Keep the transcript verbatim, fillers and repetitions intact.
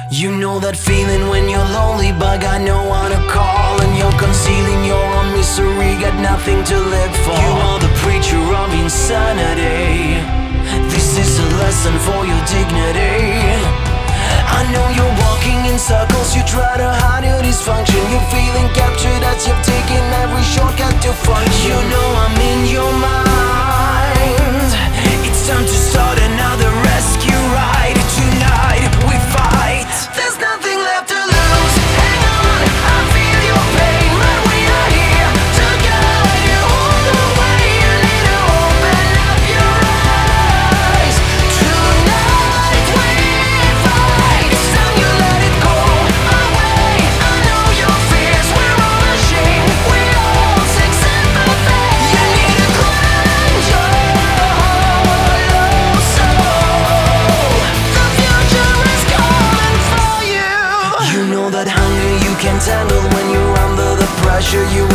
You know that feeling when you're lonely but got no one to call, and you're concealing your own misery, got nothing to live for. You are the preacher of insanity. This is a lesson for your dignity. I know you're walking in circles, you try to hide your dysfunction. You're feeling captured as you've taken every shortcut to function. You know I'm in your mind. It's time to start another rescue ride. Tonight we fight. There's nothing left to lose. Hang on, I feel your pain, but we are here to guide you all the way. You need to open up your eyes. Tonight we fight. It's time you let it go away. I know your fears, we're all ashamed. We all seek sympathy. You need to cleanse your hollow soul. The future is coming for you. You know that hunger you can't handle when you're under the pressure. You